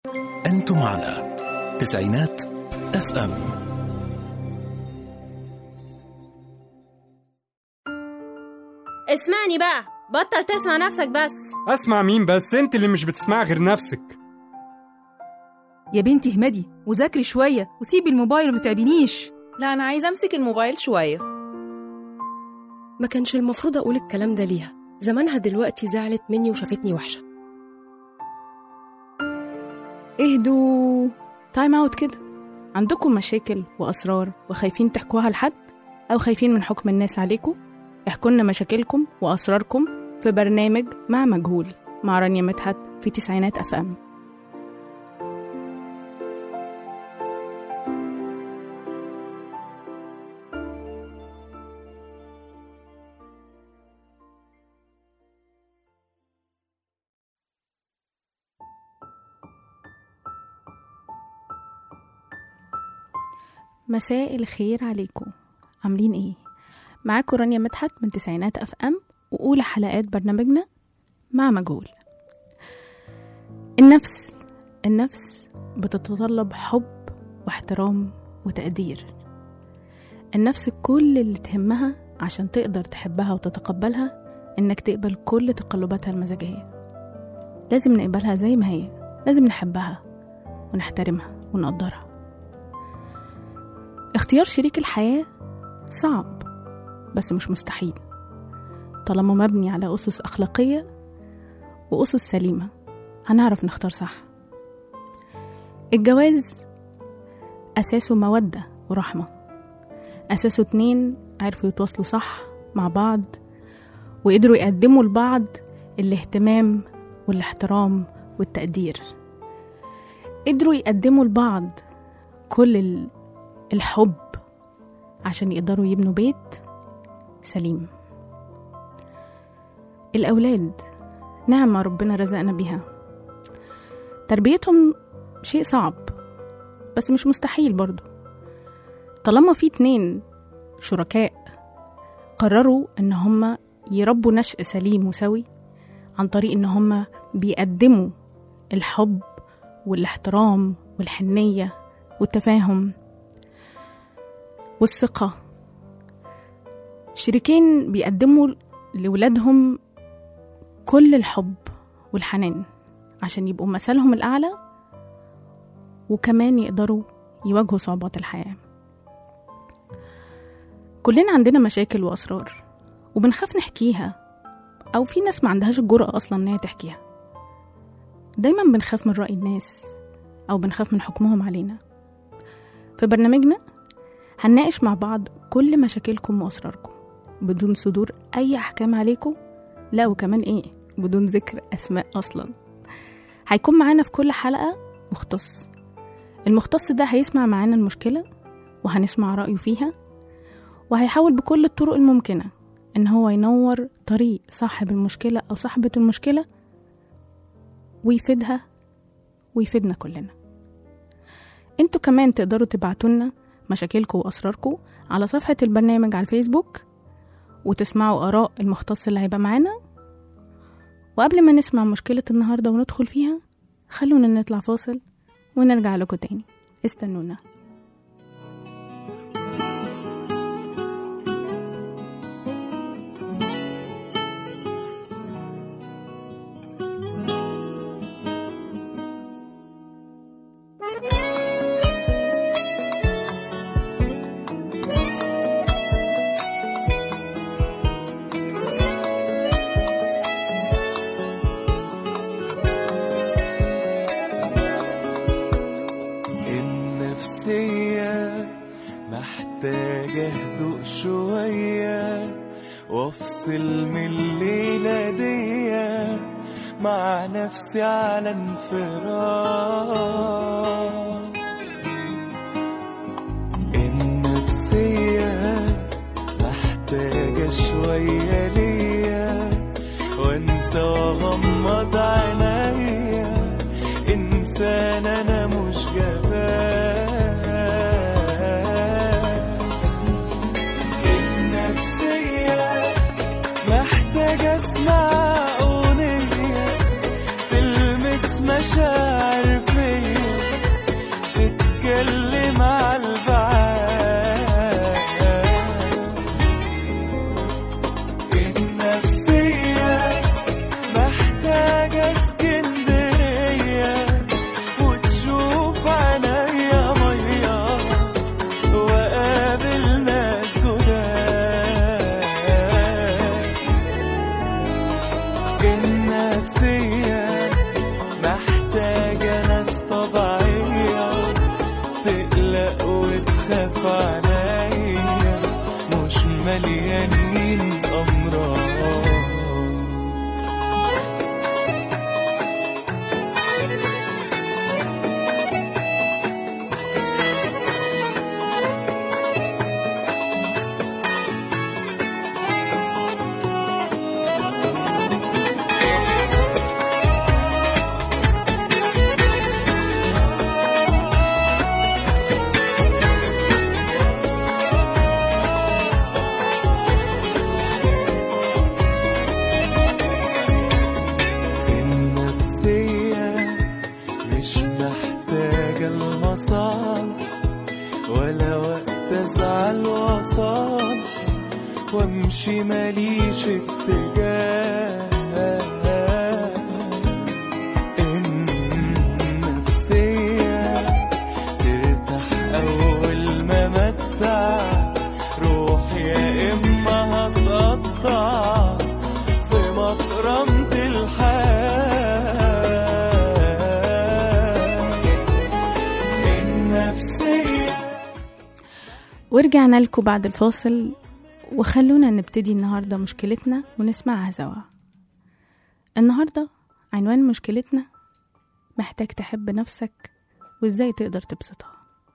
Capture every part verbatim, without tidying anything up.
أنتم على تسعينات اف ام. اسمعني بقى، بطل تسمع نفسك بس. اسمع مين بس؟ انت اللي مش بتسمع غير نفسك. يا بنتي اهمدي وذاكري شوية وسيبي الموبايل وما تعبينيش. لا أنا عايزة أمسك الموبايل شوية. ما كانش المفروض أقول الكلام ده ليها، زمانها دلوقتي زعلت مني وشافتني وحشة. اهدوا، تايم اوت كده. عندكم مشاكل وأسرار وخايفين تحكوها لحد أو خايفين من حكم الناس عليكم؟ احكوا لنا مشاكلكم وأسراركم في برنامج مع مجهول مع رانيا مدحت في تسعينات اف ام. مساء الخير عليكم، عاملين ايه؟ معاكم رانيا مدحت من تسعينات اف ام وأولى حلقات برنامجنا مع مجهول. النفس النفس بتتطلب حب واحترام وتقدير. النفس كل اللي تهمها عشان تقدر تحبها وتتقبلها انك تقبل كل تقلباتها المزاجية. لازم نقبلها زي ما هي، لازم نحبها ونحترمها ونقدرها. اختيار شريك الحياة صعب بس مش مستحيل طالما مبني على أسس أخلاقية وأسس سليمة. هنعرف نختار صح. الجواز أساسه مودة ورحمة، أساسه اتنين عرفوا يتواصلوا صح مع بعض وقدروا يقدموا لبعض الاهتمام والاحترام والتقدير. قدروا يقدموا لبعض كل الحب عشان يقدروا يبنوا بيت سليم. الأولاد نعمة ربنا رزقنا بيها، تربيتهم شيء صعب بس مش مستحيل برضو طالما في اتنين شركاء قرروا ان هما يربوا نشء سليم وسوي عن طريق ان هما بيقدموا الحب والاحترام والحنية والتفاهم والثقة. شريكين بيقدموا لولادهم كل الحب والحنان عشان يبقوا مثلهم الأعلى وكمان يقدروا يواجهوا صعوبات الحياة. كلنا عندنا مشاكل وأسرار وبنخاف نحكيها، أو في ناس ما عندهاش الجرأة أصلا إنها تحكيها. دايما بنخاف من رأي الناس أو بنخاف من حكمهم علينا. في برنامجنا هنناقش مع بعض كل مشاكلكم وأسراركم بدون صدور أي أحكام عليكم، لا وكمان إيه بدون ذكر أسماء أصلا. هيكون معانا في كل حلقة مختص. المختص ده هيسمع معانا المشكلة وهنسمع رأيه فيها، وهيحاول بكل الطرق الممكنة إن هو ينور طريق صاحب المشكلة أو صاحبة المشكلة ويفيدها ويفيدنا كلنا. انتوا كمان تقدروا تبعتولنا مشاكلكم وأسراركم على صفحة البرنامج على الفيسبوك وتسمعوا آراء المختص اللي هيبقى معانا. وقبل ما نسمع مشكلة النهاردة وندخل فيها، خلونا نطلع فاصل ونرجع لكم تاني. استنونا. محتاجة هدوء شوية وافصل من الليلة دي مع نفسي على انفراد. النفسية محتاجة شوية ليا وانسى واغمض عينيا، انسان انا مش جبان. اسمع أغنية تلمس مشاعر فيا امشي ماليش اتجاه. النفسية ترتاح اول ما متع، روح يا اما هتقطع في مفرمة الحياة. النفسية. ورجعنا لكم بعد الفاصل، وخلونا نبتدي النهاردة مشكلتنا ونسمعها سوا. النهاردة عنوان مشكلتنا محتاج تحب نفسك وازاي تقدر تبسطها.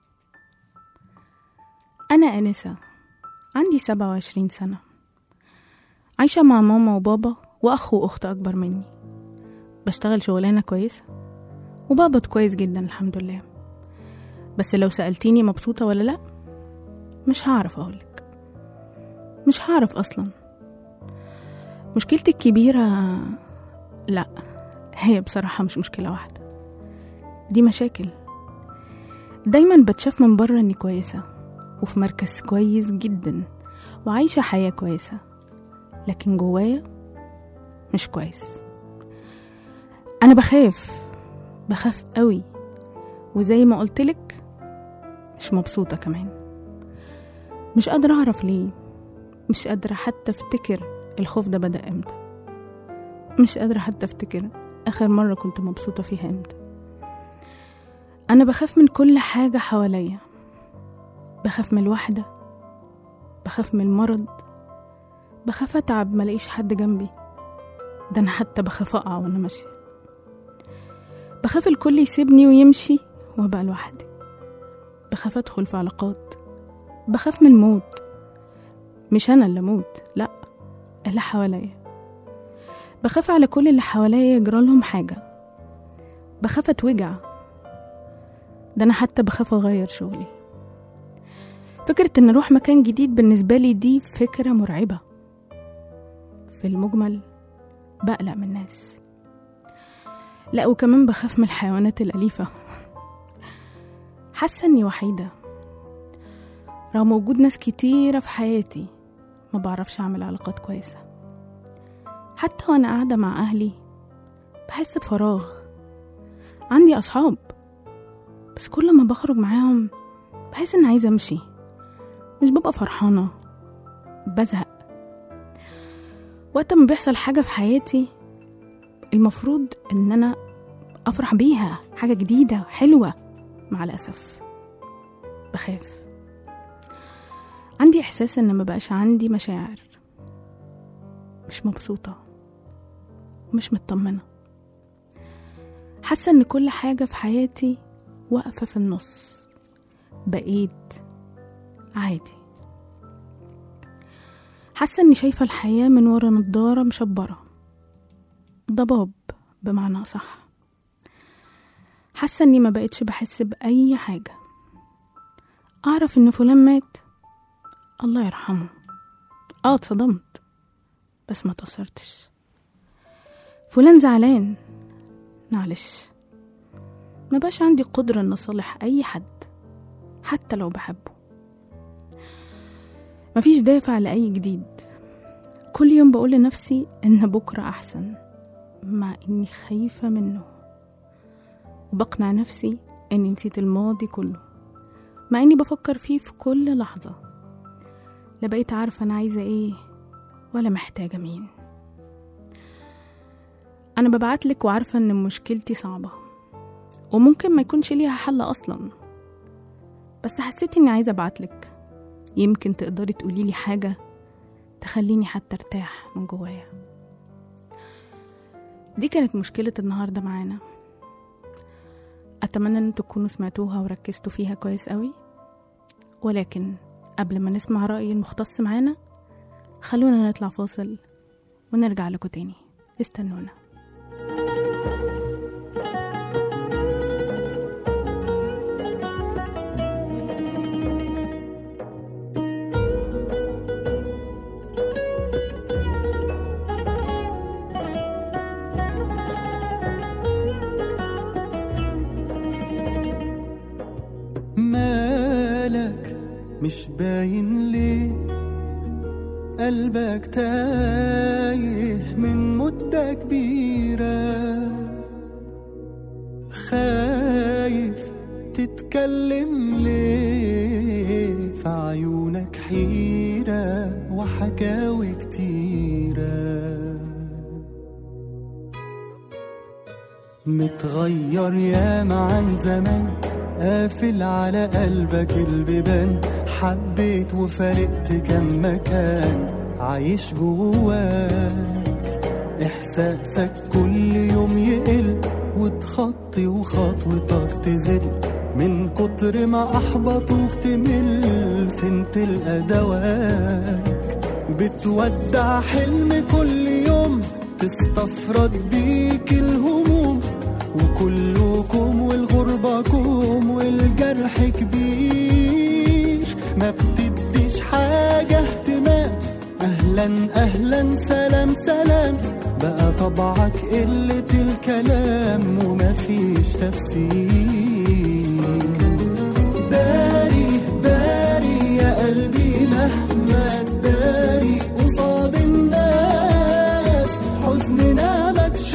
أنا أنسة، عندي سبعة وعشرين سنة، عايشة مع ماما وبابا وأخ وأخت أكبر مني، بشتغل شغلانة كويسة وبقبض كويس جدا الحمد لله. بس لو سألتيني مبسوطة ولا لأ، مش هعرف أقولك، مش هعرف أصلا. مشكلتي الكبيرة لأ، هي بصراحة مش مشكلة واحدة، دي مشاكل. دايما بتشاف من بره اني كويسة وفي مركز كويس جدا وعايشة حياة كويسة، لكن جوايا مش كويس. انا بخاف بخاف قوي، وزي ما قلتلك مش مبسوطة كمان. مش قادرة اعرف ليه، مش قادرة حتى افتكر الخوف ده بدأ امتى، مش قادرة حتى افتكر اخر مرة كنت مبسوطة فيها امتى. انا بخاف من كل حاجة حواليا، بخاف من الوحدة، بخاف من المرض، بخاف اتعب ملاقيش حد جنبي، ده انا حتى بخاف اقع وانا ماشية، بخاف الكل يسيبني ويمشي وابقى لوحدي، بخاف ادخل في علاقات، بخاف من الموت. مش انا اللي اموت، لا، اللي حواليا. بخاف على كل اللي حواليا يجرالهم حاجة، بخاف اتوجع، ده انا حتى بخاف اغير شغلي. فكرة ان اروح مكان جديد بالنسبة لي دي فكرة مرعبة. في المجمل بقلق من الناس، لا وكمان بخاف من الحيوانات الأليفة. حاسة اني وحيدة رغم وجود ناس كتيرة في حياتي، ما بعرفش اعمل علاقات كويسة. حتى وانا قاعدة مع اهلي بحس بفراغ. عندي اصحاب بس كل ما بخرج معاهم بحس ان عايزة امشي، مش ببقى فرحانة، بزهق. وقت ما بيحصل حاجة في حياتي المفروض ان انا افرح بيها، حاجة جديدة حلوة، مع الأسف بخاف. عندي احساس ان ما بقاش عندي مشاعر، مش مبسوطة ومش مطمنة. حاسة ان كل حاجة في حياتي واقفة في النص، بقيت عادي. حاسة اني شايفة الحياة من ورا نضارة مشبرة، ضباب بمعنى أصح. حاسة اني ما بقيتش بحس بأي حاجة. أعرف ان فلان مات، الله يرحمه، اه اتصدمت بس ما تأثرتش. فلان زعلان، معلش، ما بقاش عندي قدرة ان اصالح اي حد حتى لو بحبه. مفيش دافع لأي جديد. كل يوم بقول لنفسي ان بكرة احسن، مع اني خايفة منه، وبقنع نفسي اني نسيت الماضي كله، مع اني بفكر فيه في كل لحظة. لا بقيت عارفة انا عايزة ايه ولا محتاجة مين. انا ببعتلك وعارفة ان مشكلتي صعبة وممكن ما يكونش ليها حل اصلا، بس حسيت اني عايزة ابعتلك، يمكن تقدري تقوليلي حاجة تخليني حتى ارتاح من جوايا. دي كانت مشكلة النهاردة معانا. اتمنى ان تكونوا سمعتوها وركزتوا فيها كويس قوي، ولكن قبل ما نسمع رأي المختص معانا خلونا نطلع فاصل ونرجع لكم تاني. استنونا. مالك مش باين ليه، قلبك تايه من مدة كبيرة، خايف تتكلم ليه، في عيونك حيرة وحكاوي كتيرة. متغير ياما عن زمان، قافل على قلبك البيبان، حبيت وفارقت كم مكان عايش جواك. إحساسك كل يوم يقل وتخطي وخطوتك تزل، من كتر ما أحبطوك تمل، فين تلقى دواك. بتودع حلم كل يوم تستفرد بيك الهموم، وكلكم والغربة كوم والجرح كبير، ما بتديش حاجة اهتمام. أهلا أهلا سلام سلام، بقى طبعك قلة الكلام ومفيش تفسير. داري داري يا قلبي مهما تداري قصاد الناس، حزننا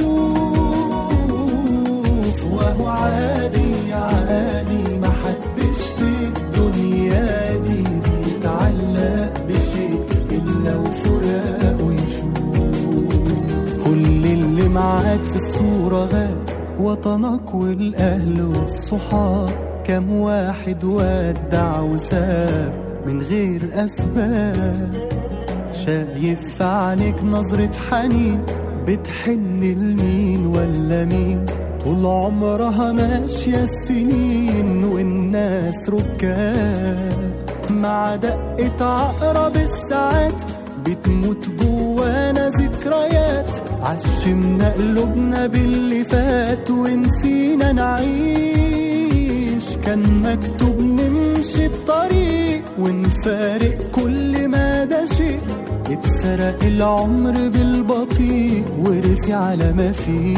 مكشوف وهو عادي عادي. محدش في الدنيا دي بيتعلق بشيء إلا وفراقه يشوف. كل اللي معاك في الصورة غاب، وطنك والأهل والصحاب. كم واحد ودع وساب من غير أسباب. شايف في عينيك نظرة حنين، بتحن لمين ولا مين؟ طول عمرها ماشية السنين والناس ركاب. مع دقة عقرب الساعات بتموت جوانا ذكريات. عشمنا قلوبنا باللي فات ونسينا نعيش. كان مكتوب نمشي الطريق ونفارق كل ما ده شيء. اتسرق العمر بالبطيء ورسي على ما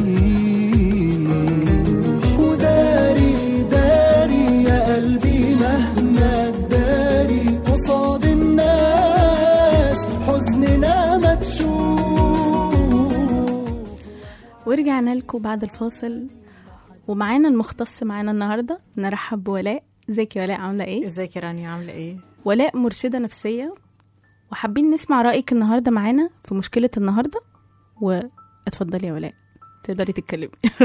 فيه. وداري داري يا قلبي مهما تداري قصاد الناس، حزننا ما تشوف. ورجعنا لكم بعد الفاصل، ومعانا المختص معانا النهارده. نرحب بولاء. ازيك يا ولاء، عامله ايه؟ ازيك يا رانيا، عامله ايه؟ ولاء مرشده نفسيه، وحابين نسمع رايك النهارده معانا في مشكله النهارده. واتفضلي يا ولاء، تقدري تتكلمي.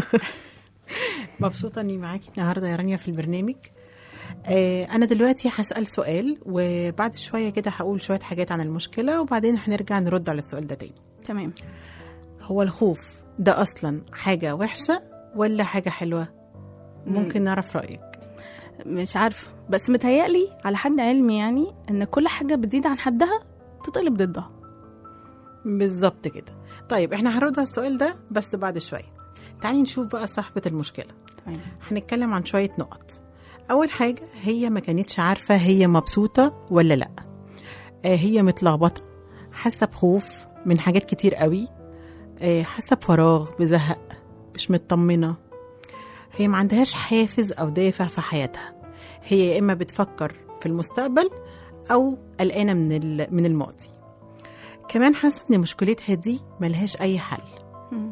مبسوطه اني معاكي النهارده يا رانيا في البرنامج. آه انا دلوقتي هسال سؤال، وبعد شويه كده هقول شويه حاجات عن المشكله، وبعدين هنرجع نرد على السؤال ده تاني. تمام. هو الخوف ده اصلا حاجه وحشه ولا حاجه حلوه؟ ممكن نعرف رايك؟ مش عارفه، بس متهيألي على حد علمي يعني ان كل حاجه بتزيد عن حدها تتقلب ضدها. بالظبط كده. طيب احنا هنرد على السؤال ده بس بعد شويه. تعالي نشوف بقى صاحبه المشكله. تمام. هنتكلم عن شويه نقط. اول حاجه، هي ما كانتش عارفه هي مبسوطه ولا لا. آه هي متلخبطه، حاسه بخوف من حاجات كتير قوي. آه حاسه بفراغ، بزهق، مش مطمنه. هي ما عندهاش حافز او دافع في حياتها. هي يا اما بتفكر في المستقبل او قلقانه من من الماضي. كمان حاسه ان مشكلتها دي ملهاش اي حل. م.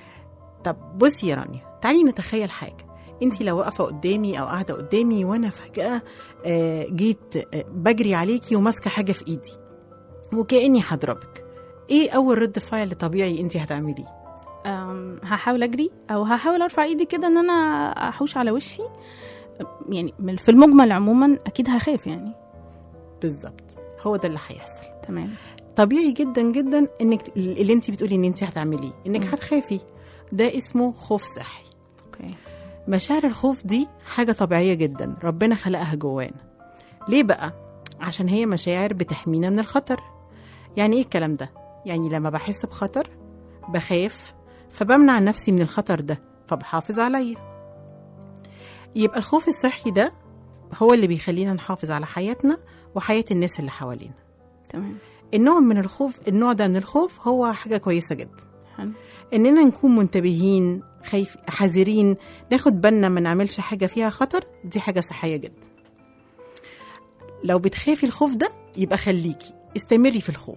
طب بصي يا رانيا، تعالي نتخيل حاجه. انتي لو واقفه قدامي او قاعده قدامي وانا فجاه آه جيت آه بجري عليكي وماسكه حاجه في ايدي وكاني هضربك، ايه اول رد فعل طبيعي انتي هتعمليه؟ هحاول اجري او هحاول ارفع ايدي كده ان انا احوش على وشي. يعني في المجمل عموما اكيد هخاف يعني. بالظبط، هو ده اللي هيحصل. تمام. طبيعي جدا جدا انك اللي انت بتقولي ان انت هتعمليه انك م. هتخافي. ده اسمه خوف صحي. اوكي. مشاعر الخوف دي حاجه طبيعيه جدا، ربنا خلقها جوانا. ليه بقى؟ عشان هي مشاعر بتحمينا من الخطر. يعني ايه الكلام ده؟ يعني لما بحس بخطر بخاف، فبمنع نفسي من الخطر ده، فبحافظ عليا. يبقى الخوف الصحي ده هو اللي بيخلينا نحافظ على حياتنا وحياة الناس اللي حوالينا. تمام. النوع من الخوف النوع ده من الخوف هو حاجة كويسة جدا. حلو. إننا نكون منتبهين، خايف، حذرين، ناخد بالنا ما نعملش حاجة فيها خطر. دي حاجة صحية جدا. لو بتخافي الخوف ده يبقى خليكي استمري في الخوف.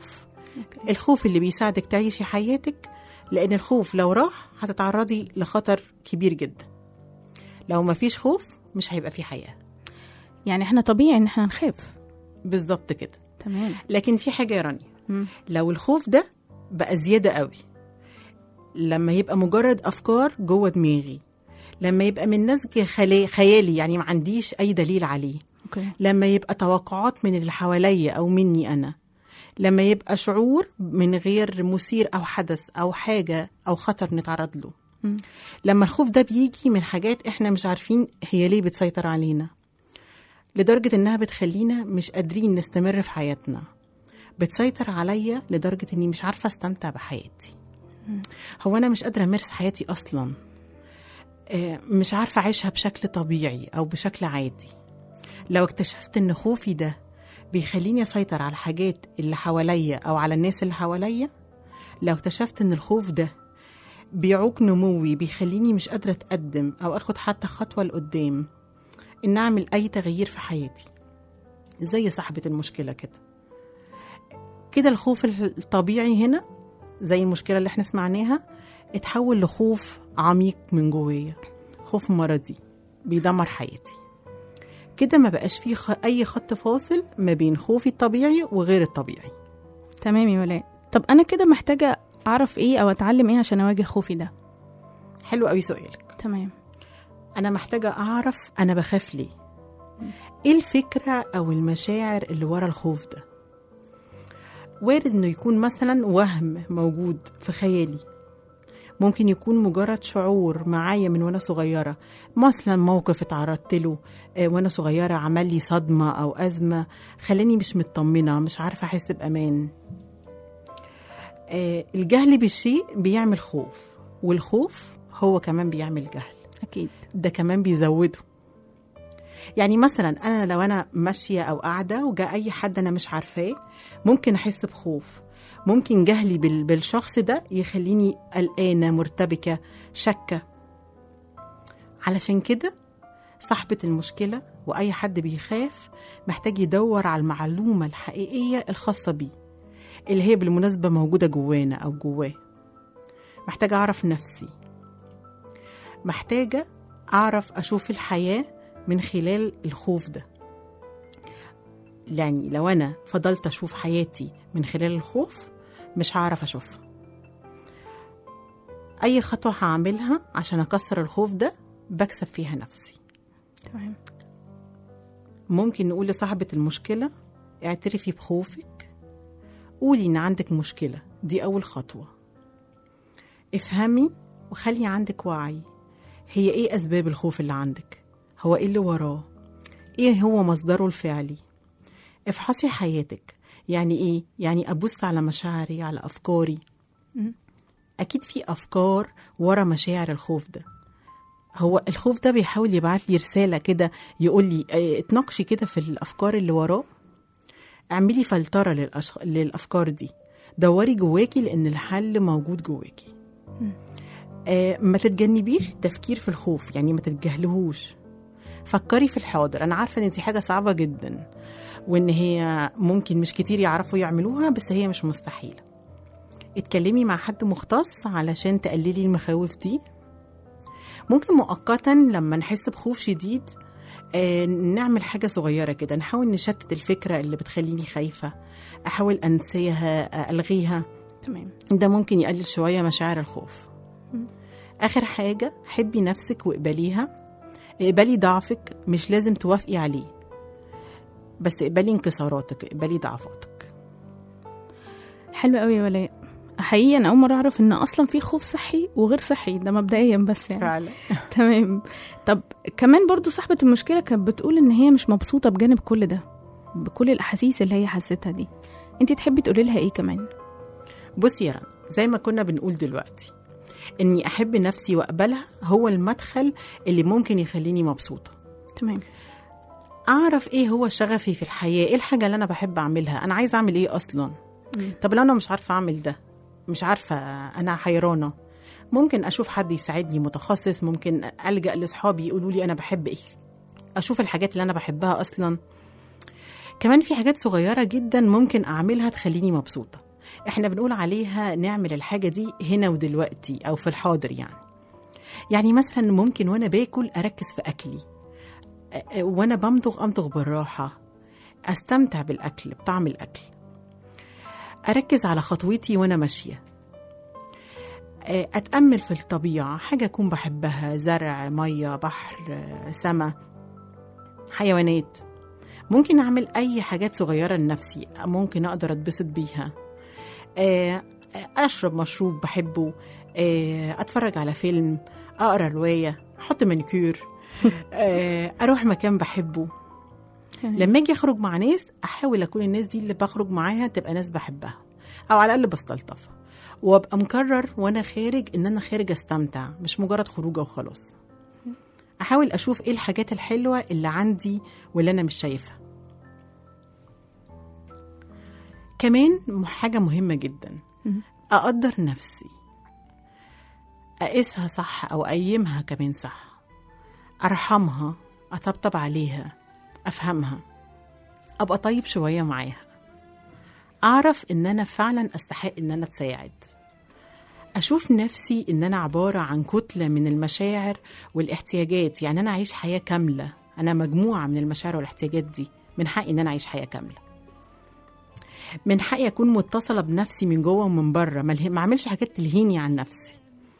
الخوف اللي بيساعدك تعيشي حياتك، لأن الخوف لو راح هتتعرضي لخطر كبير جدا. لو ما فيش خوف مش هيبقى في حياة. يعني احنا طبيعي ان احنا نخاف. بالظبط كده. تمام. لكن في حاجة يا رانيا، مم. لو الخوف ده بقى زيادة قوي، لما يبقى مجرد أفكار جوه دماغي، لما يبقى من نسج خلي- خيالي يعني ما عنديش أي دليل عليه، اوكي. لما يبقى توقعات من اللي حواليا أو مني أنا، لما يبقى شعور من غير مثير أو حدث أو حاجة أو خطر نتعرض له، مم. لما الخوف ده بيجي من حاجات إحنا مش عارفين هي ليه بتسيطر علينا، لدرجة إنها بتخلينا مش قادرين نستمر في حياتنا، بتسيطر عليا لدرجة إني مش عارفة استمتع بحياتي. هو أنا مش قادرة أمارس حياتي أصلا، آه، مش عارفة أعيشها بشكل طبيعي أو بشكل عادي. لو اكتشفت إن خوفي ده بيخليني أسيطر على الحاجات اللي حواليا أو على الناس اللي حواليا، لو اكتشفت إن الخوف ده بيعوق نموي، بيخليني مش قادرة أتقدم أو أخد حتى خطوة لقدام إن أعمل أي تغيير في حياتي، زي صاحبة المشكلة كده كده الخوف الطبيعي هنا زي المشكلة اللي احنا سمعناها اتحول لخوف عميق من جوايا، خوف مرضي بيدمر حياتي. كده ما بقاش فيه خ... أي خط فاصل ما بين خوفي الطبيعي وغير الطبيعي. تمام يا ولاء. طب انا كده محتاجة اعرف ايه او اتعلم ايه عشان اواجه خوفي ده؟ حلو قوي سؤالك. تمام. أنا محتاجة أعرف أنا بخاف ليه، إيه الفكرة أو المشاعر اللي ورا الخوف ده. وارد إنه يكون مثلا وهم موجود في خيالي، ممكن يكون مجرد شعور معايا من وأنا صغيرة، مثلا موقف اتعرضت له آه وأنا صغيرة عمل لي صدمة أو أزمة خلاني مش مطمنة، مش عارفة أحس بأمان. آه الجهل بالشيء بيعمل خوف، والخوف هو كمان بيعمل جهل، اكيد ده كمان بيزوده. يعني مثلا أنا لو أنا ماشية أو قاعدة وجاء أي حد أنا مش عارفاه ممكن أحس بخوف، ممكن جهلي بال- بالشخص ده يخليني قلقانة مرتبكة شكة. علشان كده صاحبة المشكلة وأي حد بيخاف محتاج يدور على المعلومة الحقيقية الخاصة بيه اللي هي بالمناسبة موجودة جوانا أو جواه. محتاجة أعرف نفسي، محتاجة أعرف أشوف الحياة من خلال الخوف ده. يعني لو أنا فضلت أشوف حياتي من خلال الخوف مش هعرف أشوفها. أي خطوة هعملها عشان أكسر الخوف ده بكسب فيها نفسي. تمام. ممكن نقول لصاحبة المشكلة اعترفي بخوفك، قولي إن عندك مشكلة، دي أول خطوة. افهمي وخلي عندك وعي، هي إيه أسباب الخوف اللي عندك؟ هو إيه اللي وراه؟ إيه هو مصدره الفعلي؟ افحصي حياتك. يعني إيه؟ يعني أبص على مشاعري، على أفكاري. أكيد في أفكار ورا مشاعر الخوف ده. هو الخوف ده بيحاول يبعت لي رسالة كده يقول لي اه اتناقشي كده في الأفكار اللي وراه، اعملي فلترة للأشخ... للأفكار دي، دوري جواكي لأن الحل موجود جواكي. اه ما تتجنبيش التفكير في الخوف، يعني ما تتجاهلهوش، فكري في الحاضر. أنا عارفة إن دي حاجة صعبة جدا وإن هي ممكن مش كتير يعرفوا يعملوها، بس هي مش مستحيلة. اتكلمي مع حد مختص علشان تقللي المخاوف دي. ممكن مؤقتا لما نحس بخوف شديد آه نعمل حاجة صغيرة كده، نحاول نشتت الفكرة اللي بتخليني خايفة، أحاول أنسيها، ألغيها. تمام. ده ممكن يقلل شوية مشاعر الخوف. م. آخر حاجة، حبي نفسك واقبليها. اقبلي ضعفك، مش لازم توافقي عليه، بس اقبلي انكساراتك، اقبلي ضعفاتك. حلو قوي يا ولاء. حقيقي انا اول مره اعرف ان اصلا في خوف صحي وغير صحي، ده مبدئيا بس يعني. فعلا. تمام. طب كمان برضو صاحبه المشكله كانت بتقول ان هي مش مبسوطه بجانب كل ده، بكل الاحاسيس اللي هي حسيتها دي. انتي تحبي تقولي لها ايه كمان؟ بصي يا رنا، زي ما كنا بنقول دلوقتي، اني احب نفسي واقبلها هو المدخل اللي ممكن يخليني مبسوطه. تمام. اعرف ايه هو شغفي في الحياه، ايه الحاجه اللي انا بحب اعملها، انا عايزه اعمل ايه اصلا. م. طب لو انا مش عارفه اعمل ده، مش عارفه، انا حيرانه، ممكن اشوف حد يساعدني متخصص، ممكن الجا لاصحابي يقولوا لي انا بحب ايه، اشوف الحاجات اللي انا بحبها اصلا. كمان في حاجات صغيره جدا ممكن اعملها تخليني مبسوطه. احنا بنقول عليها نعمل الحاجة دي هنا ودلوقتي أو في الحاضر. يعني يعني مثلا ممكن وأنا باكل أركز في أكلي، وأنا بمضغ أمضغ بالراحة، أستمتع بالأكل بطعم الأكل، أركز على خطوتي وأنا ماشية، أتأمل في الطبيعة، حاجة أكون بحبها، زرع، مية، بحر، سما، حيوانات. ممكن أعمل أي حاجات صغيرة لنفسي ممكن أقدر أتبسط بيها، أشرب مشروب بحبه، أتفرج على فيلم، أقرأ رواية، أحط مانيكير، أروح مكان بحبه. لما أجي أخرج مع ناس أحاول أكون الناس دي اللي بخرج معاها تبقى ناس بحبها أو على الأقل بستلطفها، وابقى مكرر وانا خارج ان انا خارج استمتع، مش مجرد خروجه وخلاص. احاول اشوف ايه الحاجات الحلوه اللي عندي واللي انا مش شايفها. كمان حاجه مهمه جدا، اقدر نفسي، اقيسها صح او اقيمها كمان صح، ارحمها، اطبطب عليها، افهمها، ابقى طيب شويه معاها، أعرف إن أنا فعلا أستحق إن أنا أتساعد، أشوف نفسي إن أنا عبارة عن كتلة من المشاعر والاحتياجات. يعني أنا أعيش حياة كاملة، أنا مجموعة من المشاعر والاحتياجات دي، من حقي إن أنا أعيش حياة كاملة، من حقي أكون متصلة بنفسي من جوه ومن بره، ما أعملش حاجات تلهيني عن نفسي،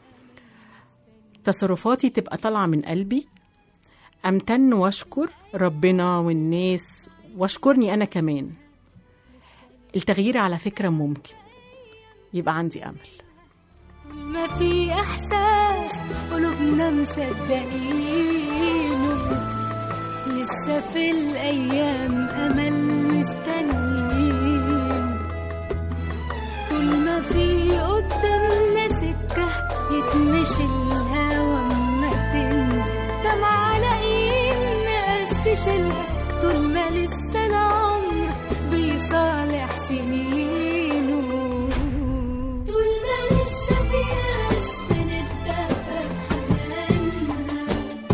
تصرفاتي تبقى طالعة من قلبي، أمتن وأشكر ربنا والناس وأشكرني أنا كمان. التغيير على فكرة ممكن، يبقى عندي أمل. طول ما في إحساس قلوبنا مصدقينه، لسه في الأيام أمل مستنيين. طول ما في قدامنا سكة يتمشي الهوا ما تنزل، دمعة لاقيين تشيلها، طول ما لسه العمر بيصالح سنينه. طول ما لسه في ناس بنتدفى بحنانها،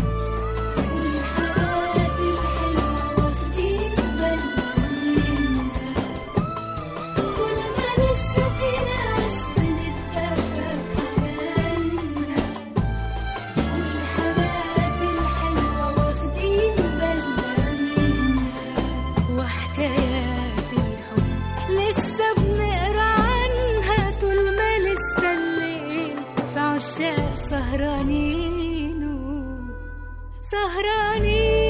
والحاجات الحلوة واخدين بالنا منها. طول ما لسه في ناس بنتدفى بحنانها، والحاجات الحلوة واخدين بالنا منها. وحكايات الحب لسه بنقرا عنها، طول ما لسه الليل في عشاق سهرانين سهرانين.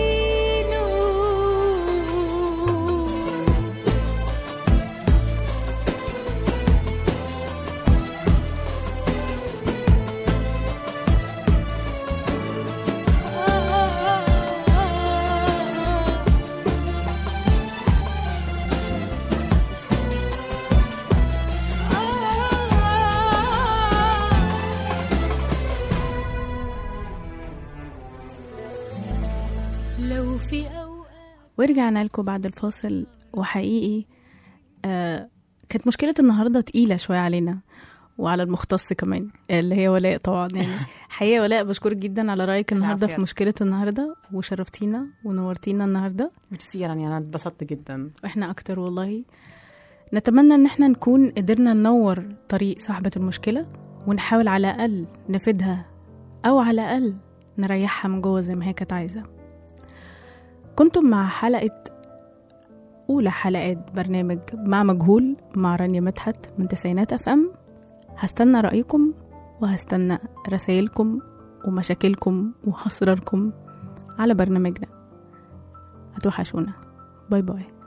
لو في أوقات ورجعنا لكم بعد الفاصل. وحقيقي آه كانت مشكلة النهاردة تقيلة شوية علينا وعلى المختص كمان اللي هي ولاء طبعا. يعني حقيقة ولاء بشكرك جدا على رأيك النهاردة في مشكلة النهاردة، وشرفتينا ونورتينا النهاردة. ميرسي، يعني أنا اتبسطت جدا. وإحنا أكتر والله. نتمنى إن إحنا نكون قدرنا ننور طريق صاحبة المشكلة، ونحاول على الأقل نفيدها، أو على الأقل نريحها من جوه زي ما هي كانت عايزة. كنتم مع حلقة أولى حلقات برنامج مع مجهول مع رانيا مدحت من تسعينات أف أم. هستنى رأيكم، وهستنى رسائلكم ومشاكلكم وأسراركم على برنامجنا. هتوحشونا. باي باي.